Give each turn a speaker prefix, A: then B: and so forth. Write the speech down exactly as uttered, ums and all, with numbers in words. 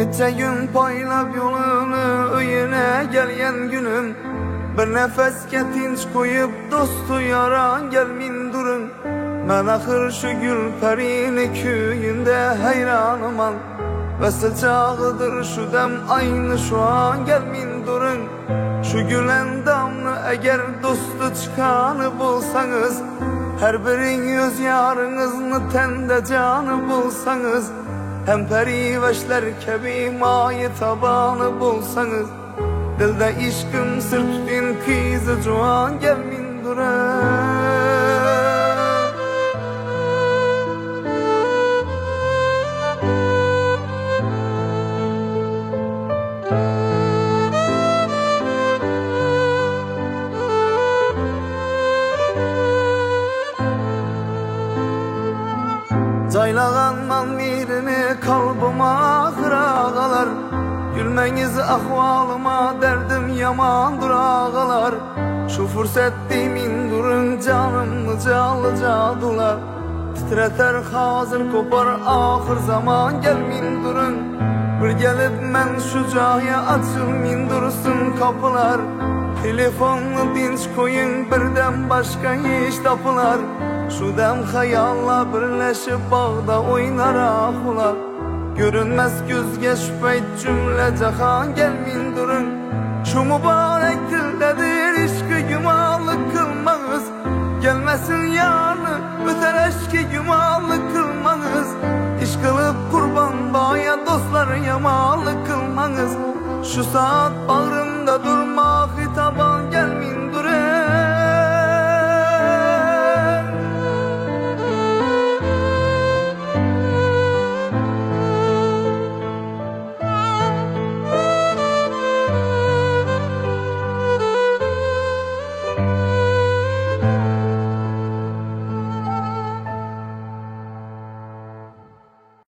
A: Neçe gün paylap yolunu öyüne gelyen günüm, bir nefesке tinç koyup dostu yaran gelmin durun. Ben ahır şu gül perini köyünde hayranıman, ve sıcağıdır şu dem aynı şu an gelmin durun. Şu gülen damlı eğer dostu çıkanı bulsanız, her birin yüz yarınızını tende canı bulsanız, hem periveşler kebi mayı tabanı bulsanız, dilde işkım sır tutin kızı cuan gelmin duran. Caylağanman birini kalbıma kırağalar, gülmeniz ahvalıma derdim yamandır ağalar. Şu fırsattimin durun canımı calı cadular, titreter hazır kopar ahır zaman gelmin durun. Bir gelip men şu cahaya açılmin dursun kapılar, telefonlu dinç koyun birden başka iş tapılar. Şu dem hayalla birleşip bağda oynar ahular, görünmez gözge şüpheyt cümle cahan gelmin durun. Şu mübarek dildedir işki gümanlık kılmanız, gelmesin yarını öter eşki gümanlık kılmanız. İş kılıp kurban bağya dostlar yamalık kılmanız. Şu saat bağrımda durma